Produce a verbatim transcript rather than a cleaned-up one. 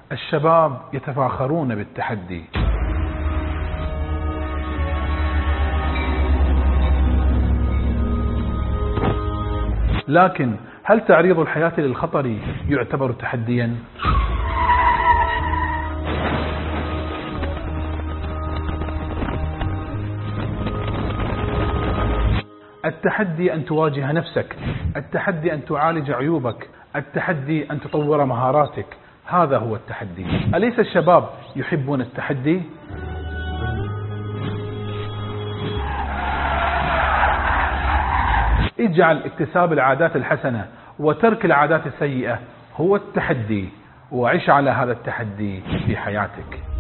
الشباب يتفاخرون بالتحدي. لكن هل تعريض الحياة للخطر يعتبر تحديا؟ التحدي أن تواجه نفسك، التحدي أن تعالج عيوبك، التحدي أن تطور مهاراتك، هذا هو التحدي. أليس الشباب يحبون التحدي؟ اجعل اكتساب العادات الحسنة وترك العادات السيئة هو التحدي، وعش على هذا التحدي في حياتك.